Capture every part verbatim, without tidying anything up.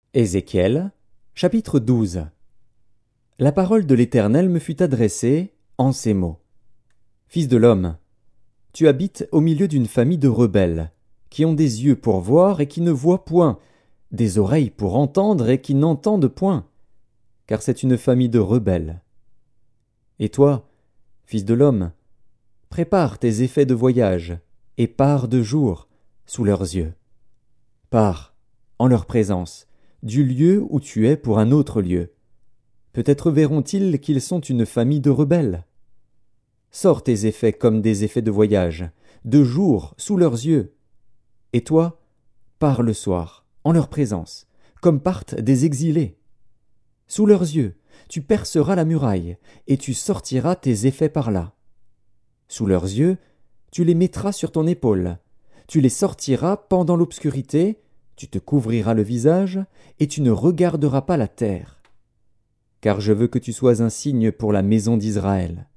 Ézéchiel, chapitre douze. La parole de l'Éternel me fut adressée en ces mots. Fils de l'homme, tu habites au milieu d'une famille de rebelles, qui ont des yeux pour voir et qui ne voient point, des oreilles pour entendre et qui n'entendent point, car c'est une famille de rebelles. Et toi, fils de l'homme, prépare tes effets de voyage, et pars de jour, sous leurs yeux. Pars, en leur présence, du lieu où tu es pour un autre lieu. Peut-être verront-ils qu'ils sont une famille de rebelles. Sors tes effets comme des effets de voyage, de jour, sous leurs yeux. Et toi, pars le soir, en leur présence, comme partent des exilés. Sous leurs yeux, tu perceras la muraille, et tu sortiras tes effets par là. Sous leurs yeux, tu les mettras sur ton épaule, tu les sortiras pendant l'obscurité, tu te couvriras le visage, et tu ne regarderas pas la terre. Car je veux que tu sois un signe pour la maison d'Israël.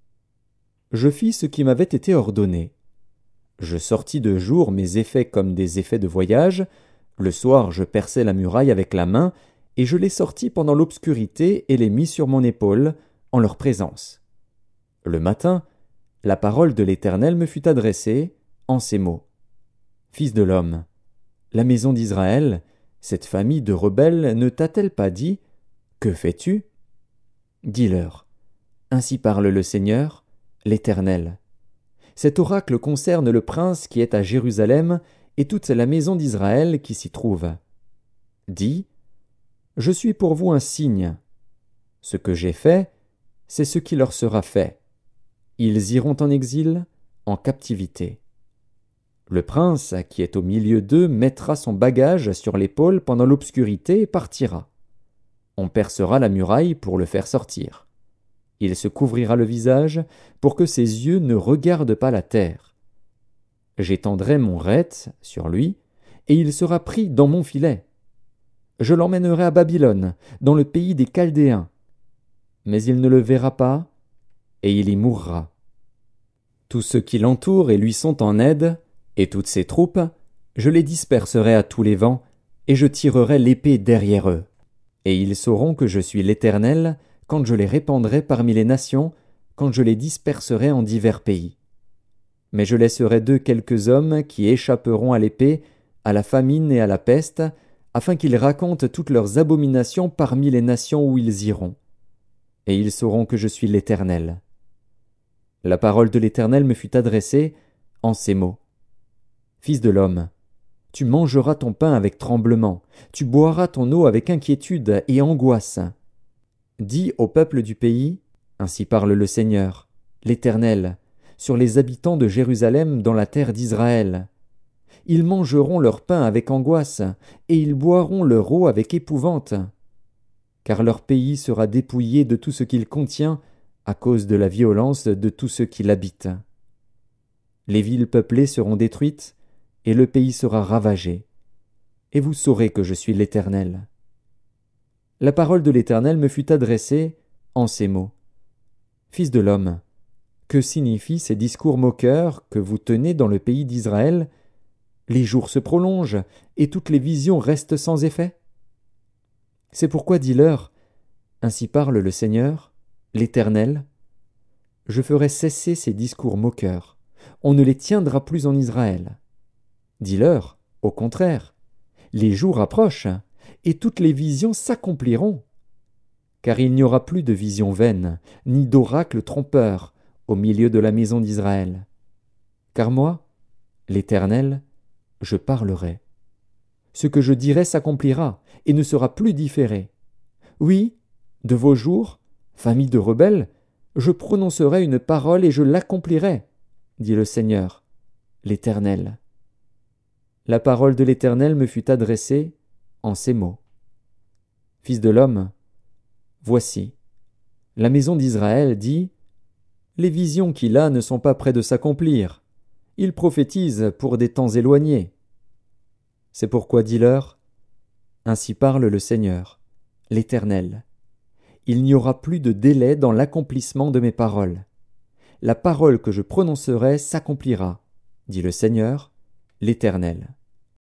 Je fis ce qui m'avait été ordonné. Je sortis de jour mes effets comme des effets de voyage, le soir je perçai la muraille avec la main, et je les sortis pendant l'obscurité et les mis sur mon épaule, en leur présence. Le matin, la parole de l'Éternel me fut adressée, en ces mots. Fils de l'homme, la maison d'Israël, cette famille de rebelles, ne t'a-t-elle pas dit, que fais-tu? Dis-leur, ainsi parle le Seigneur, l'Éternel. Cet oracle concerne le prince qui est à Jérusalem et toute la maison d'Israël qui s'y trouve. Dis, je suis pour vous un signe. Ce que j'ai fait, c'est ce qui leur sera fait. Ils iront en exil, en captivité. Le prince, qui est au milieu d'eux, mettra son bagage sur l'épaule pendant l'obscurité et partira. On percera la muraille pour le faire sortir. Il se couvrira le visage pour que ses yeux ne regardent pas la terre. J'étendrai mon rete sur lui, et il sera pris dans mon filet. Je l'emmènerai à Babylone, dans le pays des Chaldéens. Mais il ne le verra pas, et il y mourra. Tous ceux qui l'entourent et lui sont en aide, et toutes ses troupes, je les disperserai à tous les vents, et je tirerai l'épée derrière eux. Et ils sauront que je suis l'Éternel, quand je les répandrai parmi les nations, quand je les disperserai en divers pays. Mais je laisserai d'eux quelques hommes qui échapperont à l'épée, à la famine et à la peste, afin qu'ils racontent toutes leurs abominations parmi les nations où ils iront. Et ils sauront que je suis l'Éternel. La parole de l'Éternel me fut adressée en ces mots. Fils de l'homme, tu mangeras ton pain avec tremblement, tu boiras ton eau avec inquiétude et angoisse. Dis au peuple du pays, ainsi parle le Seigneur, l'Éternel, sur les habitants de Jérusalem dans la terre d'Israël. Ils mangeront leur pain avec angoisse, et ils boiront leur eau avec épouvante. Car leur pays sera dépouillé de tout ce qu'il contient, à cause de la violence de tous ceux qui l'habitent. Les villes peuplées seront détruites, et le pays sera ravagé. Et vous saurez que je suis l'Éternel. La parole de l'Éternel me fut adressée en ces mots. Fils de l'homme, que signifient ces discours moqueurs que vous tenez dans le pays d'Israël? Les jours se prolongent, et toutes les visions restent sans effet. C'est pourquoi dis-leur, ainsi parle le Seigneur, l'Éternel, je ferai cesser ces discours moqueurs, on ne les tiendra plus en Israël. Dis-leur, au contraire, les jours approchent, et toutes les visions s'accompliront. Car il n'y aura plus de visions vaines, ni d'oracles trompeurs, au milieu de la maison d'Israël. Car moi, l'Éternel, je parlerai. Ce que je dirai s'accomplira, et ne sera plus différé. Oui, de vos jours, famille de rebelles, je prononcerai une parole et je l'accomplirai, dit le Seigneur, l'Éternel. La parole de l'Éternel me fut adressée en ces mots. Fils de l'homme, voici, la maison d'Israël dit, les visions qu'il a ne sont pas près de s'accomplir, il prophétise pour des temps éloignés. C'est pourquoi dis-leur, ainsi parle le Seigneur, l'Éternel. Il n'y aura plus de délai dans l'accomplissement de mes paroles. La parole que je prononcerai s'accomplira, dit le Seigneur, l'Éternel.